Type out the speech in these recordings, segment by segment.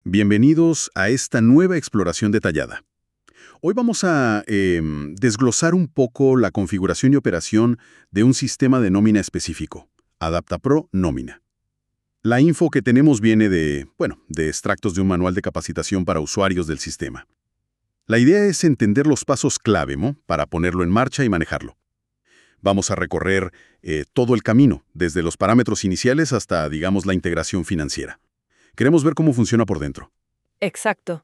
Bienvenidos a esta nueva exploración detallada. Hoy vamos a desglosar un poco la configuración y operación de un sistema de nómina específico, AdaptaPro Nómina. La info que tenemos viene de extractos de un manual de capacitación para usuarios del sistema. La idea es entender los pasos clave, ¿no?, para ponerlo en marcha y manejarlo. Vamos a recorrer todo el camino, desde los parámetros iniciales hasta, digamos, la integración financiera. Queremos ver cómo funciona por dentro. Exacto.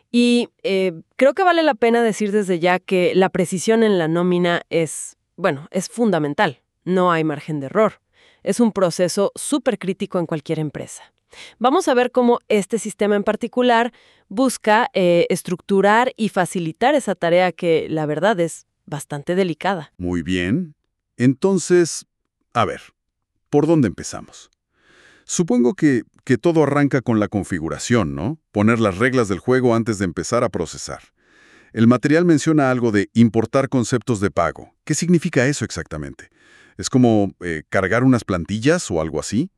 Y creo que vale la pena decir desde ya que la precisión en la nómina es fundamental. No hay margen de error. Es un proceso súper crítico en cualquier empresa. Vamos a ver cómo este sistema en particular busca estructurar y facilitar esa tarea que, la verdad, es bastante delicada. Muy bien. Entonces, a ver, ¿por dónde empezamos? Supongo que todo arranca con la configuración, ¿no? Poner las reglas del juego antes de empezar a procesar. El material menciona algo de importar conceptos de pago. ¿Qué significa eso exactamente? ¿Es como cargar unas plantillas o algo así?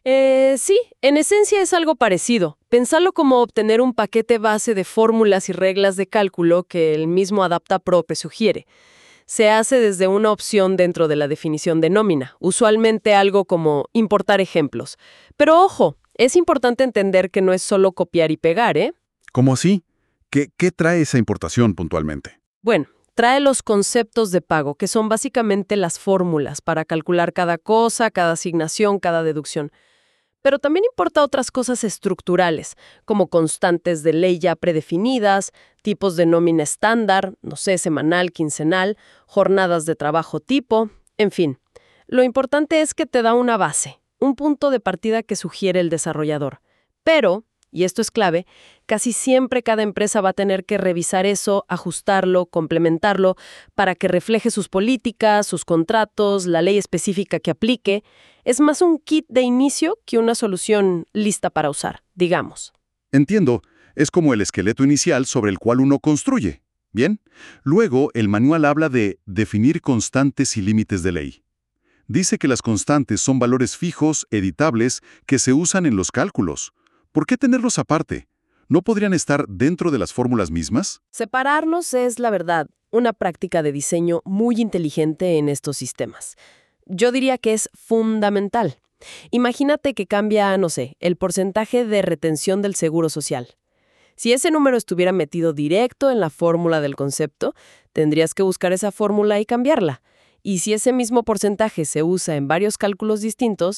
Sí, en esencia es algo parecido. Pensarlo como obtener un paquete base de fórmulas y reglas de cálculo que el mismo AdaptaPro sugiere. Se hace desde una opción dentro de la definición de nómina, usualmente algo como importar ejemplos. Pero ojo, es importante entender que no es solo copiar y pegar, ¿eh? ¿Cómo así? ¿Qué trae esa importación puntualmente? Bueno, trae los conceptos de pago, que son básicamente las fórmulas para calcular cada cosa, cada asignación, cada deducción. Pero también importa otras cosas estructurales, como constantes de ley ya predefinidas, tipos de nómina estándar, semanal, quincenal, jornadas de trabajo tipo, en fin. Lo importante es que te da una base, un punto de partida que sugiere el desarrollador. Pero, y esto es clave, casi siempre cada empresa va a tener que revisar eso, ajustarlo, complementarlo, para que refleje sus políticas, sus contratos, la ley específica que aplique. Es más un kit de inicio que una solución lista para usar, digamos. Entiendo. Es como el esqueleto inicial sobre el cual uno construye. ¿Bien? Luego, el manual habla de definir constantes y límites de ley. Dice que las constantes son valores fijos, editables, que se usan en los cálculos. ¿Por qué tenerlos aparte? ¿No podrían estar dentro de las fórmulas mismas? Separarnos es, la verdad, una práctica de diseño muy inteligente en estos sistemas. Yo diría que es fundamental. Imagínate que cambia, el porcentaje de retención del seguro social. Si ese número estuviera metido directo en la fórmula del concepto, tendrías que buscar esa fórmula y cambiarla. Y si ese mismo porcentaje se usa en varios cálculos distintos,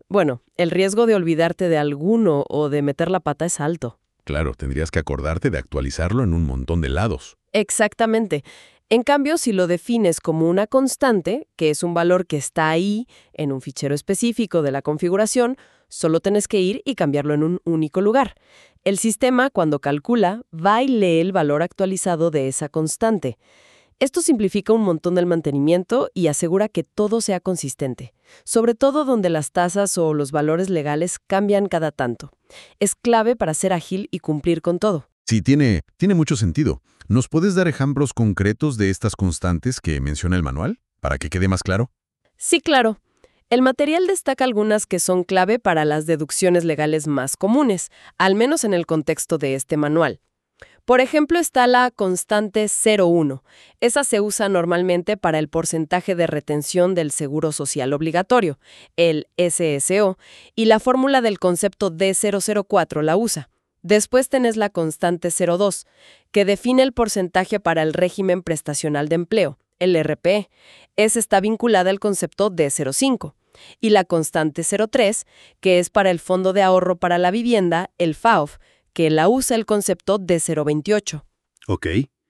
el riesgo de olvidarte de alguno o de meter la pata es alto. Claro, tendrías que acordarte de actualizarlo en un montón de lados. Exactamente. En cambio, si lo defines como una constante, que es un valor que está ahí, en un fichero específico de la configuración, solo tienes que ir y cambiarlo en un único lugar. El sistema, cuando calcula, va y lee el valor actualizado de esa constante. Esto simplifica un montón el mantenimiento y asegura que todo sea consistente, sobre todo donde las tasas o los valores legales cambian cada tanto. Es clave para ser ágil y cumplir con todo. Sí, tiene mucho sentido. ¿Nos puedes dar ejemplos concretos de estas constantes que menciona el manual, para que quede más claro? Sí, claro. El material destaca algunas que son clave para las deducciones legales más comunes, al menos en el contexto de este manual. Por ejemplo, está la constante 0,1. Esa se usa normalmente para el porcentaje de retención del seguro social obligatorio, el SSO, y la fórmula del concepto D004 la usa. Después tenés la constante 0,2, que define el porcentaje para el régimen prestacional de empleo, el RPE. Esa está vinculada al concepto D05. Y la constante 0,3, que es para el Fondo de Ahorro para la Vivienda, el FAOF, que la usa el concepto D028. Ok.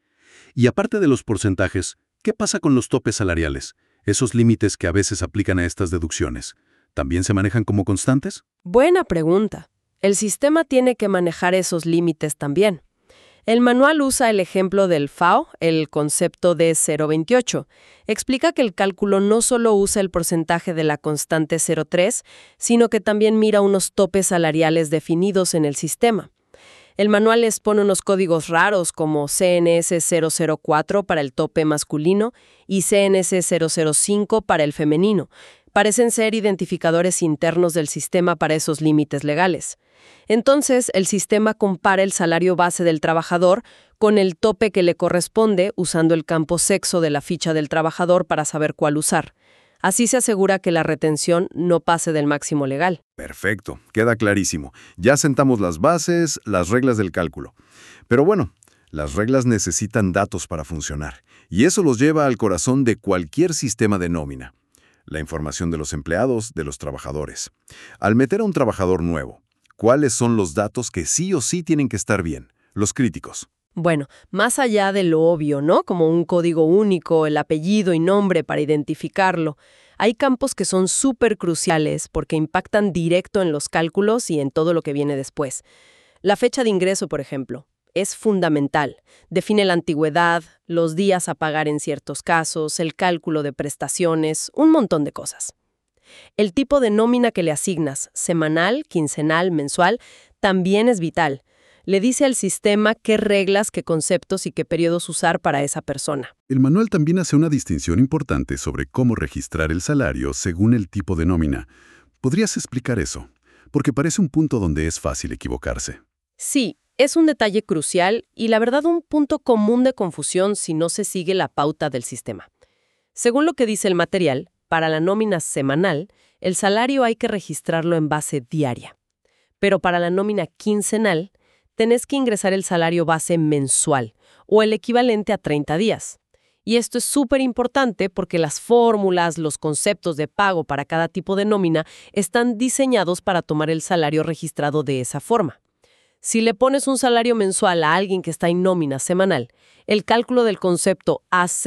Y aparte de los porcentajes, ¿qué pasa con los topes salariales? Esos límites que a veces aplican a estas deducciones, ¿también se manejan como constantes? Buena pregunta. El sistema tiene que manejar esos límites también. El manual usa el ejemplo del FAO, el concepto D028. Explica que el cálculo no solo usa el porcentaje de la constante 0,3, sino que también mira unos topes salariales definidos en el sistema. El manual les pone unos códigos raros como CNS 004 para el tope masculino y CNS 005 para el femenino, Parecen ser identificadores internos del sistema para esos límites legales. Entonces, el sistema compara el salario base del trabajador con el tope que le corresponde usando el campo sexo de la ficha del trabajador para saber cuál usar. Así se asegura que la retención no pase del máximo legal. Perfecto, queda clarísimo. Ya sentamos las bases, las reglas del cálculo. Pero bueno, las reglas necesitan datos para funcionar, y eso los lleva al corazón de cualquier sistema de nómina. La información de los empleados, de los trabajadores. Al meter a un trabajador nuevo, ¿cuáles son los datos que sí o sí tienen que estar bien? Los críticos. Bueno, más allá de lo obvio, ¿no? Como un código único, el apellido y nombre para identificarlo, hay campos que son súper cruciales porque impactan directo en los cálculos y en todo lo que viene después. La fecha de ingreso, por ejemplo, es fundamental. Define la antigüedad, los días a pagar en ciertos casos, el cálculo de prestaciones, un montón de cosas. El tipo de nómina que le asignas, semanal, quincenal, mensual, también es vital. Le dice al sistema qué reglas, qué conceptos y qué periodos usar para esa persona. El manual también hace una distinción importante sobre cómo registrar el salario según el tipo de nómina. ¿Podrías explicar eso? Porque parece un punto donde es fácil equivocarse. Sí, es un detalle crucial y la verdad un punto común de confusión si no se sigue la pauta del sistema. Según lo que dice el material, para la nómina semanal, el salario hay que registrarlo en base diaria. Pero para la nómina quincenal, tenés que ingresar el salario base mensual, o el equivalente a 30 días. Y esto es súper importante porque las fórmulas, los conceptos de pago para cada tipo de nómina están diseñados para tomar el salario registrado de esa forma. Si le pones un salario mensual a alguien que está en nómina semanal, el cálculo del concepto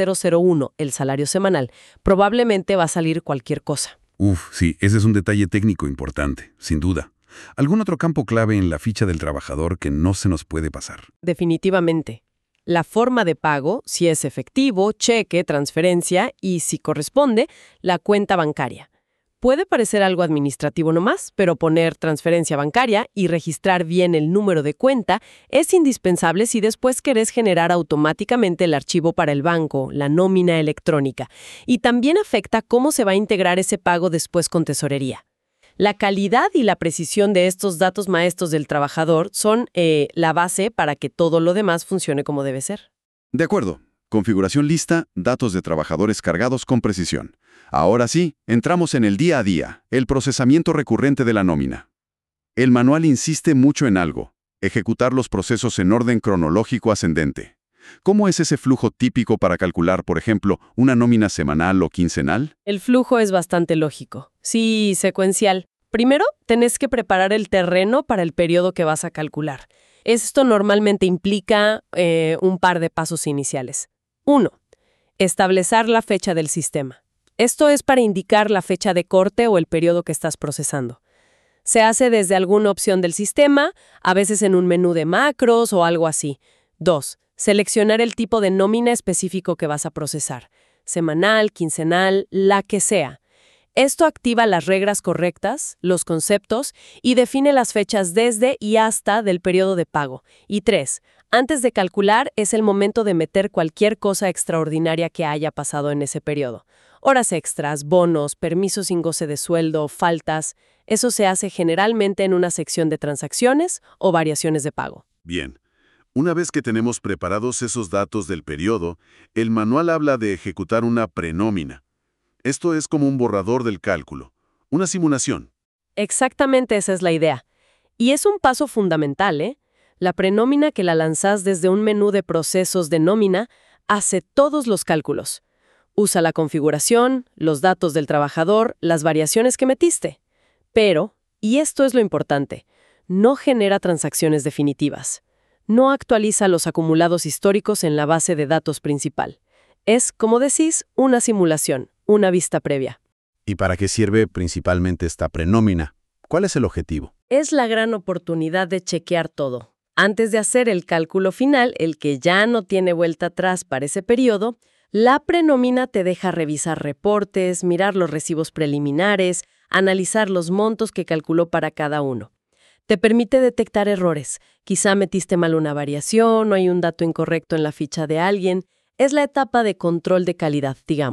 A001, el salario semanal, probablemente va a salir cualquier cosa. Sí, ese es un detalle técnico importante, sin duda. ¿Algún otro campo clave en la ficha del trabajador que no se nos puede pasar? Definitivamente. La forma de pago, si es efectivo, cheque, transferencia y, si corresponde, la cuenta bancaria. Puede parecer algo administrativo nomás, pero poner transferencia bancaria y registrar bien el número de cuenta es indispensable si después querés generar automáticamente el archivo para el banco, la nómina electrónica, y también afecta cómo se va a integrar ese pago después con tesorería. La calidad y la precisión de estos datos maestros del trabajador son la base para que todo lo demás funcione como debe ser. De acuerdo. Configuración lista, datos de trabajadores cargados con precisión. Ahora sí, entramos en el día a día, el procesamiento recurrente de la nómina. El manual insiste mucho en algo: ejecutar los procesos en orden cronológico ascendente. ¿Cómo es ese flujo típico para calcular, por ejemplo, una nómina semanal o quincenal? El flujo es bastante lógico. Sí, secuencial. Primero, tenés que preparar el terreno para el periodo que vas a calcular. Esto normalmente implica un par de pasos iniciales. 1. Establecer la fecha del sistema. Esto es para indicar la fecha de corte o el periodo que estás procesando. Se hace desde alguna opción del sistema, a veces en un menú de macros o algo así. 2. Seleccionar el tipo de nómina específico que vas a procesar. Semanal, quincenal, la que sea. Esto activa las reglas correctas, los conceptos y define las fechas desde y hasta del periodo de pago. Y 3. Antes de calcular es el momento de meter cualquier cosa extraordinaria que haya pasado en ese periodo. Horas extras, bonos, permisos sin goce de sueldo, faltas. Eso se hace generalmente en una sección de transacciones o variaciones de pago. Bien. Una vez que tenemos preparados esos datos del periodo, el manual habla de ejecutar una prenómina. Esto es como un borrador del cálculo, una simulación. Exactamente esa es la idea. Y es un paso fundamental, ¿eh? La prenómina que la lanzás desde un menú de procesos de nómina hace todos los cálculos. Usa la configuración, los datos del trabajador, las variaciones que metiste. Pero, y esto es lo importante, no genera transacciones definitivas. No actualiza los acumulados históricos en la base de datos principal. Es, como decís, una simulación, una vista previa. ¿Y para qué sirve principalmente esta prenómina? ¿Cuál es el objetivo? Es la gran oportunidad de chequear todo. Antes de hacer el cálculo final, el que ya no tiene vuelta atrás para ese periodo, la prenómina te deja revisar reportes, mirar los recibos preliminares, analizar los montos que calculó para cada uno. Te permite detectar errores. Quizá metiste mal una variación o hay un dato incorrecto en la ficha de alguien. Es la etapa de control de calidad, digamos.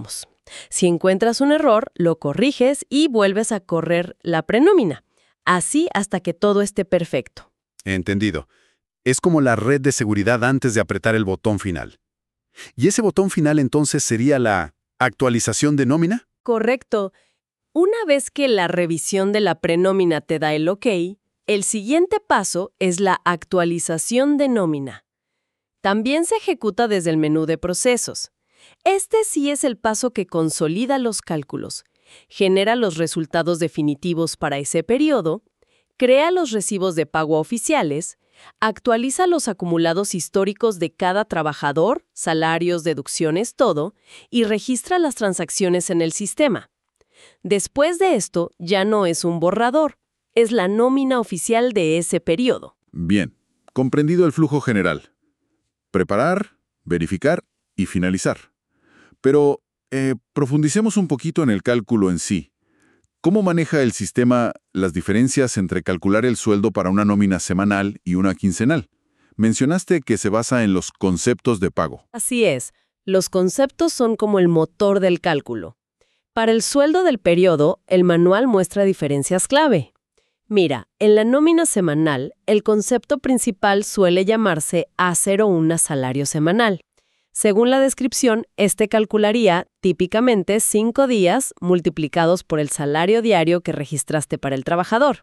Si encuentras un error, lo corriges y vuelves a correr la prenómina. Así hasta que todo esté perfecto. Entendido. Es como la red de seguridad antes de apretar el botón final. ¿Y ese botón final entonces sería la actualización de nómina? Correcto. Una vez que la revisión de la prenómina te da el OK, el siguiente paso es la actualización de nómina. También se ejecuta desde el menú de procesos. Este sí es el paso que consolida los cálculos, genera los resultados definitivos para ese periodo, crea los recibos de pago oficiales, actualiza los acumulados históricos de cada trabajador, salarios, deducciones, todo, y registra las transacciones en el sistema. Después de esto, ya no es un borrador, es la nómina oficial de ese periodo. Bien, comprendido el flujo general. Preparar, verificar y finalizar. Pero profundicemos un poquito en el cálculo en sí. ¿Cómo maneja el sistema las diferencias entre calcular el sueldo para una nómina semanal y una quincenal? Mencionaste que se basa en los conceptos de pago. Así es, los conceptos son como el motor del cálculo. Para el sueldo del periodo, el manual muestra diferencias clave. Mira, en la nómina semanal, el concepto principal suele llamarse A01 salario semanal. Según la descripción, este calcularía típicamente 5 días multiplicados por el salario diario que registraste para el trabajador.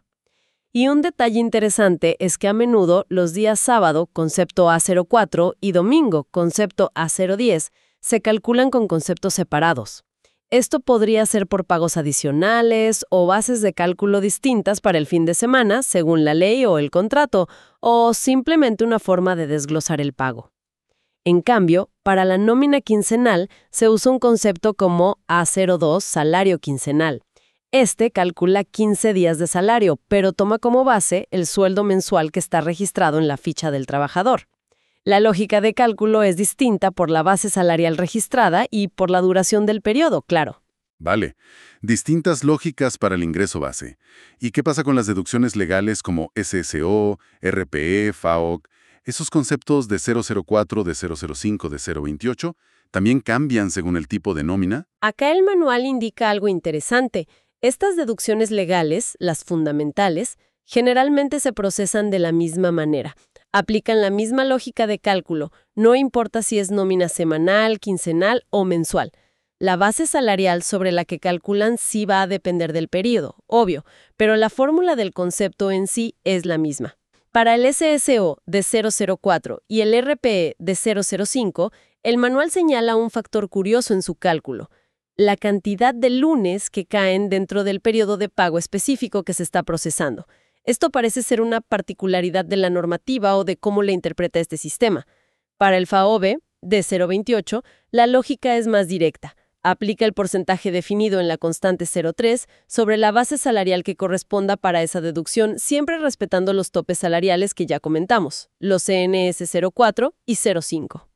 Y un detalle interesante es que a menudo los días sábado, concepto A04, y domingo, concepto A010, se calculan con conceptos separados. Esto podría ser por pagos adicionales o bases de cálculo distintas para el fin de semana, según la ley o el contrato, o simplemente una forma de desglosar el pago. En cambio, para la nómina quincenal se usa un concepto como A02, salario quincenal. Este calcula 15 días de salario, pero toma como base el sueldo mensual que está registrado en la ficha del trabajador. La lógica de cálculo es distinta por la base salarial registrada y por la duración del periodo, claro. Vale. Distintas lógicas para el ingreso base. ¿Y qué pasa con las deducciones legales como SSO, RPE, FAOC? Esos conceptos de 004, de 005, de 028 también cambian según el tipo de nómina. Acá el manual indica algo interesante. Estas deducciones legales, las fundamentales, generalmente se procesan de la misma manera. Aplican la misma lógica de cálculo, no importa si es nómina semanal, quincenal o mensual. La base salarial sobre la que calculan sí va a depender del periodo, obvio, pero la fórmula del concepto en sí es la misma. Para el SSO de 004 y el RPE de 005, el manual señala un factor curioso en su cálculo: la cantidad de lunes que caen dentro del periodo de pago específico que se está procesando. Esto parece ser una particularidad de la normativa o de cómo le interpreta este sistema. Para el FAOB de 028, la lógica es más directa. Aplica el porcentaje definido en la constante 0,3 sobre la base salarial que corresponda para esa deducción, siempre respetando los topes salariales que ya comentamos, los CNS 0,4 y 0,5.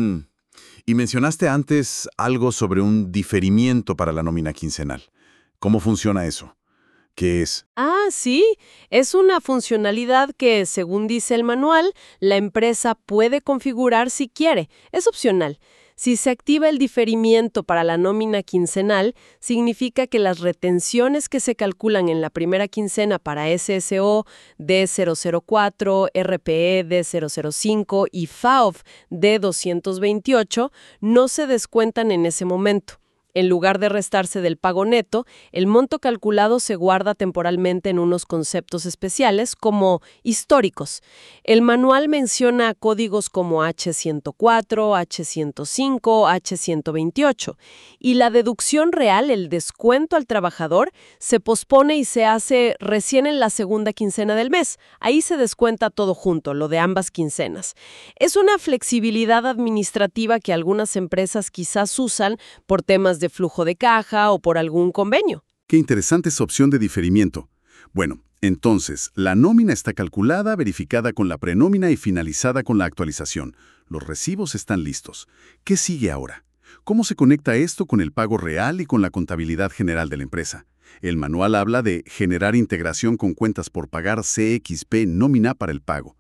Y mencionaste antes algo sobre un diferimiento para la nómina quincenal. ¿Cómo funciona eso? ¿Qué es? Sí, es una funcionalidad que, según dice el manual, la empresa puede configurar si quiere. Es opcional. Si se activa el diferimiento para la nómina quincenal, significa que las retenciones que se calculan en la primera quincena para SSO D004, RPE D005 y FAOF D228 no se descuentan en ese momento. En lugar de restarse del pago neto, el monto calculado se guarda temporalmente en unos conceptos especiales como históricos. El manual menciona códigos como H104, H105, H128, y la deducción real, el descuento al trabajador, se pospone y se hace recién en la segunda quincena del mes. Ahí se descuenta todo junto, lo de ambas quincenas. Es una flexibilidad administrativa que algunas empresas quizás usan por temas de flujo de caja o por algún convenio. Qué interesante esa opción de diferimiento. Bueno, entonces, la nómina está calculada, verificada con la prenómina y finalizada con la actualización. Los recibos están listos. ¿Qué sigue ahora? ¿Cómo se conecta esto con el pago real y con la contabilidad general de la empresa? El manual habla de generar integración con cuentas por pagar CXP nómina para el pago.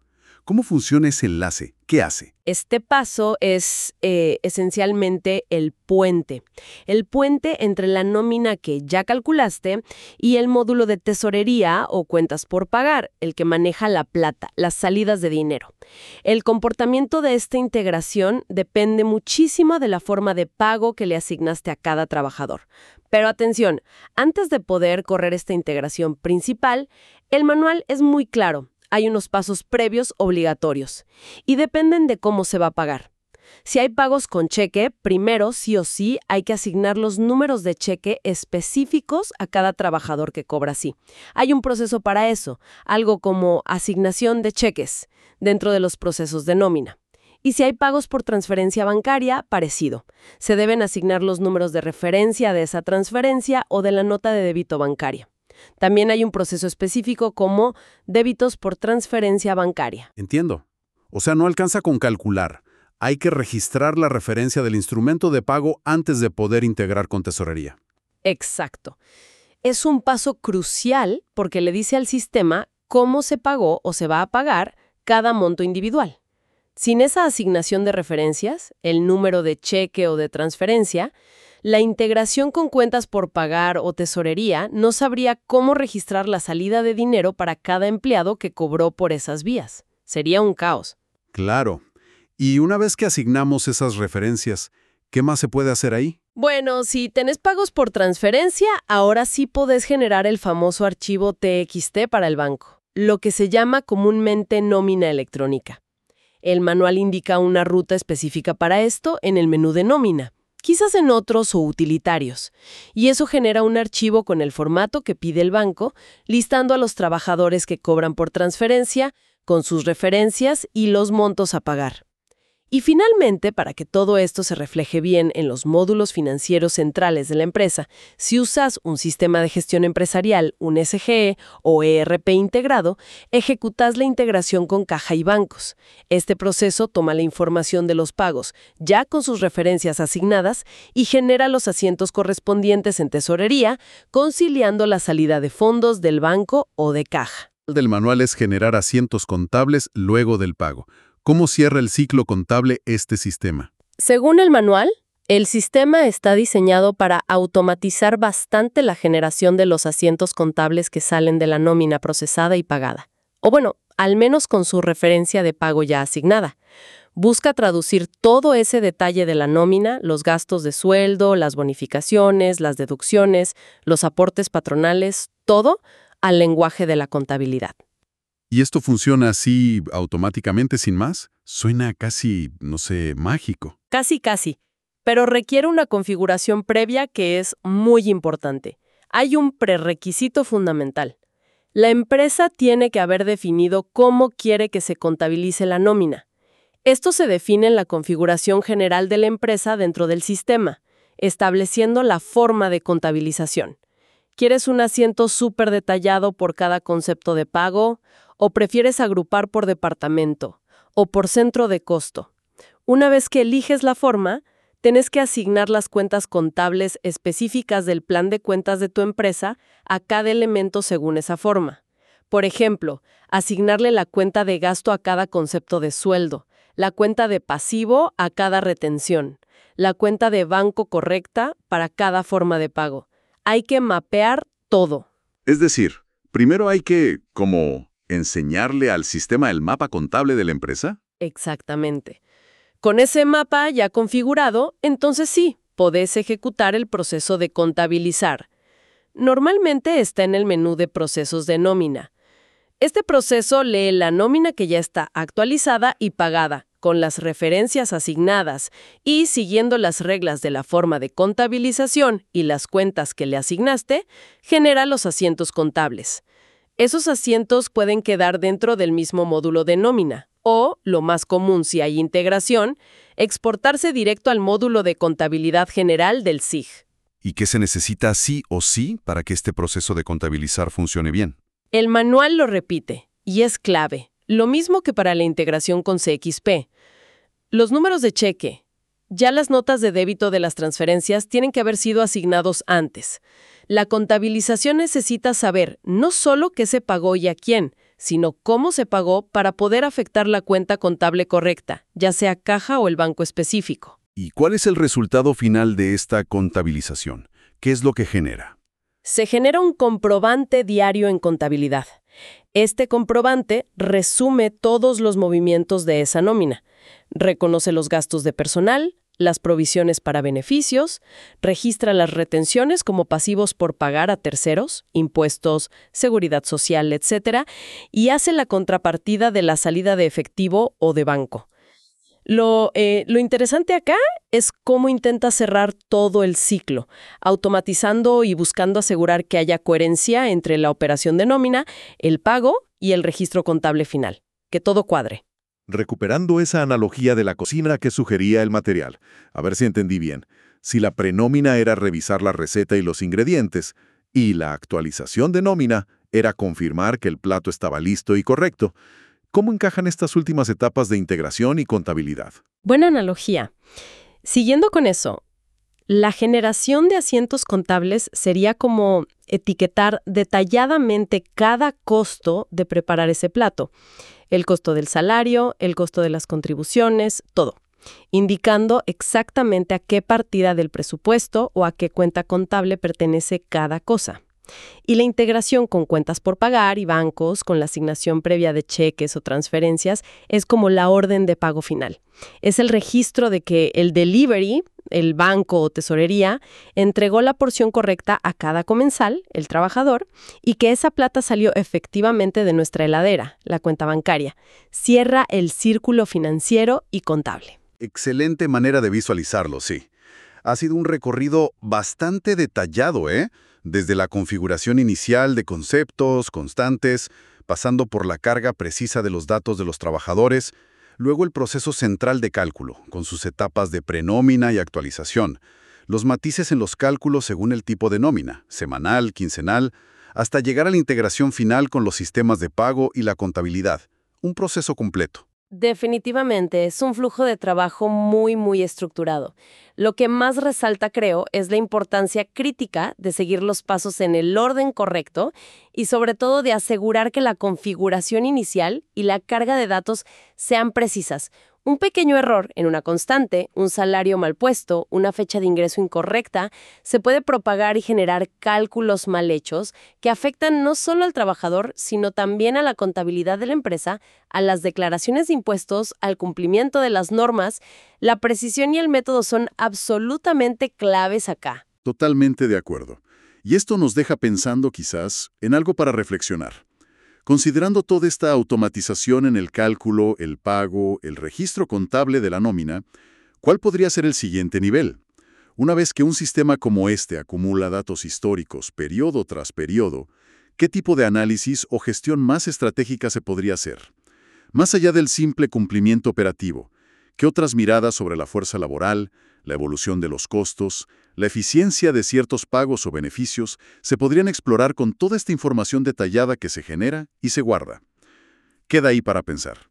¿Cómo funciona ese enlace? ¿Qué hace? Este paso es esencialmente el puente. El puente entre la nómina que ya calculaste y el módulo de tesorería o cuentas por pagar, el que maneja la plata, las salidas de dinero. El comportamiento de esta integración depende muchísimo de la forma de pago que le asignaste a cada trabajador. Pero atención, antes de poder correr esta integración principal, el manual es muy claro. Hay unos pasos previos obligatorios y dependen de cómo se va a pagar. Si hay pagos con cheque, primero sí o sí hay que asignar los números de cheque específicos a cada trabajador que cobra así. Hay un proceso para eso, algo como asignación de cheques dentro de los procesos de nómina. Y si hay pagos por transferencia bancaria, parecido. Se deben asignar los números de referencia de esa transferencia o de la nota de débito bancaria. También hay un proceso específico como débitos por transferencia bancaria. Entiendo. O sea, no alcanza con calcular. Hay que registrar la referencia del instrumento de pago antes de poder integrar con tesorería. Exacto. Es un paso crucial porque le dice al sistema cómo se pagó o se va a pagar cada monto individual. Sin esa asignación de referencias, el número de cheque o de transferencia, la integración con cuentas por pagar o tesorería no sabría cómo registrar la salida de dinero para cada empleado que cobró por esas vías. Sería un caos. Claro. Y una vez que asignamos esas referencias, ¿qué más se puede hacer ahí? Bueno, si tenés pagos por transferencia, ahora sí podés generar el famoso archivo TXT para el banco, lo que se llama comúnmente nómina electrónica. El manual indica una ruta específica para esto en el menú de nómina, quizás en otros o utilitarios, y eso genera un archivo con el formato que pide el banco, listando a los trabajadores que cobran por transferencia, con sus referencias y los montos a pagar. Y finalmente, para que todo esto se refleje bien en los módulos financieros centrales de la empresa, si usas un sistema de gestión empresarial, un SGE o ERP integrado, ejecutas la integración con caja y bancos. Este proceso toma la información de los pagos, ya con sus referencias asignadas, y genera los asientos correspondientes en tesorería, conciliando la salida de fondos del banco o de caja. El del manual es generar asientos contables luego del pago. ¿Cómo cierra el ciclo contable este sistema? Según el manual, el sistema está diseñado para automatizar bastante la generación de los asientos contables que salen de la nómina procesada y pagada. O bueno, al menos con su referencia de pago ya asignada. Busca traducir todo ese detalle de la nómina, los gastos de sueldo, las bonificaciones, las deducciones, los aportes patronales, todo al lenguaje de la contabilidad. ¿Y esto funciona así automáticamente sin más? Suena casi, no sé, mágico. Casi, pero requiere una configuración previa que es muy importante. Hay un prerequisito fundamental. La empresa tiene que haber definido cómo quiere que se contabilice la nómina. Esto se define en la configuración general de la empresa dentro del sistema, estableciendo la forma de contabilización. ¿Quieres un asiento súper detallado por cada concepto de pago? ¿O prefieres agrupar por departamento? ¿O por centro de costo? Una vez que eliges la forma, tenés que asignar las cuentas contables específicas del plan de cuentas de tu empresa a cada elemento según esa forma. Por ejemplo, asignarle la cuenta de gasto a cada concepto de sueldo, la cuenta de pasivo a cada retención, la cuenta de banco correcta para cada forma de pago. Hay que mapear todo. Es decir, primero hay que, enseñarle al sistema el mapa contable de la empresa. Exactamente. Con ese mapa ya configurado, entonces sí, podés ejecutar el proceso de contabilizar. Normalmente está en el menú de procesos de nómina. Este proceso lee la nómina que ya está actualizada y pagada, con las referencias asignadas y, siguiendo las reglas de la forma de contabilización y las cuentas que le asignaste, genera los asientos contables. Esos asientos pueden quedar dentro del mismo módulo de nómina o, lo más común si hay integración, exportarse directo al módulo de contabilidad general del SIG. ¿Y qué se necesita sí o sí para que este proceso de contabilizar funcione bien? El manual lo repite, y es clave, lo mismo que para la integración con CXP. Los números de cheque, ya las notas de débito de las transferencias tienen que haber sido asignados antes. La contabilización necesita saber no solo qué se pagó y a quién, sino cómo se pagó para poder afectar la cuenta contable correcta, ya sea caja o el banco específico. ¿Y cuál es el resultado final de esta contabilización? ¿Qué es lo que genera? Se genera un comprobante diario en contabilidad. Este comprobante resume todos los movimientos de esa nómina. Reconoce los gastos de personal, las provisiones para beneficios, registra las retenciones como pasivos por pagar a terceros, impuestos, seguridad social, etc., y hace la contrapartida de la salida de efectivo o de banco. Lo interesante acá es cómo intenta cerrar todo el ciclo, automatizando y buscando asegurar que haya coherencia entre la operación de nómina, el pago y el registro contable final, que todo cuadre. Recuperando esa analogía de la cocina que sugería el material, a ver si entendí bien. Si la prenómina era revisar la receta y los ingredientes, y la actualización de nómina era confirmar que el plato estaba listo y correcto, ¿cómo encajan estas últimas etapas de integración y contabilidad? Buena analogía. Siguiendo con eso, la generación de asientos contables sería como etiquetar detalladamente cada costo de preparar ese plato. El costo del salario, el costo de las contribuciones, todo, indicando exactamente a qué partida del presupuesto o a qué cuenta contable pertenece cada cosa. Y la integración con cuentas por pagar y bancos, con la asignación previa de cheques o transferencias, es como la orden de pago final. Es el registro de que el delivery, el banco o tesorería, entregó la porción correcta a cada comensal, el trabajador, y que esa plata salió efectivamente de nuestra heladera, la cuenta bancaria. Cierra el círculo financiero y contable. Excelente manera de visualizarlo, sí. Ha sido un recorrido bastante detallado, ¿eh? Desde la configuración inicial de conceptos, constantes, pasando por la carga precisa de los datos de los trabajadores, luego el proceso central de cálculo, con sus etapas de prenómina y actualización, los matices en los cálculos según el tipo de nómina, semanal, quincenal, hasta llegar a la integración final con los sistemas de pago y la contabilidad. Un proceso completo. Definitivamente, es un flujo de trabajo muy estructurado. Lo que más resalta, creo, es la importancia crítica de seguir los pasos en el orden correcto y sobre todo de asegurar que la configuración inicial y la carga de datos sean precisas. Un pequeño error en una constante, un salario mal puesto, una fecha de ingreso incorrecta, se puede propagar y generar cálculos mal hechos que afectan no solo al trabajador, sino también a la contabilidad de la empresa, a las declaraciones de impuestos, al cumplimiento de las normas. La precisión y el método son absolutamente claves acá. Totalmente de acuerdo. Y esto nos deja pensando quizás en algo para reflexionar. Considerando toda esta automatización en el cálculo, el pago, el registro contable de la nómina, ¿cuál podría ser el siguiente nivel? Una vez que un sistema como este acumula datos históricos periodo tras periodo, ¿qué tipo de análisis o gestión más estratégica se podría hacer? Más allá del simple cumplimiento operativo, ¿qué otras miradas sobre la fuerza laboral, la evolución de los costos, la eficiencia de ciertos pagos o beneficios se podrían explorar con toda esta información detallada que se genera y se guarda? Queda ahí para pensar.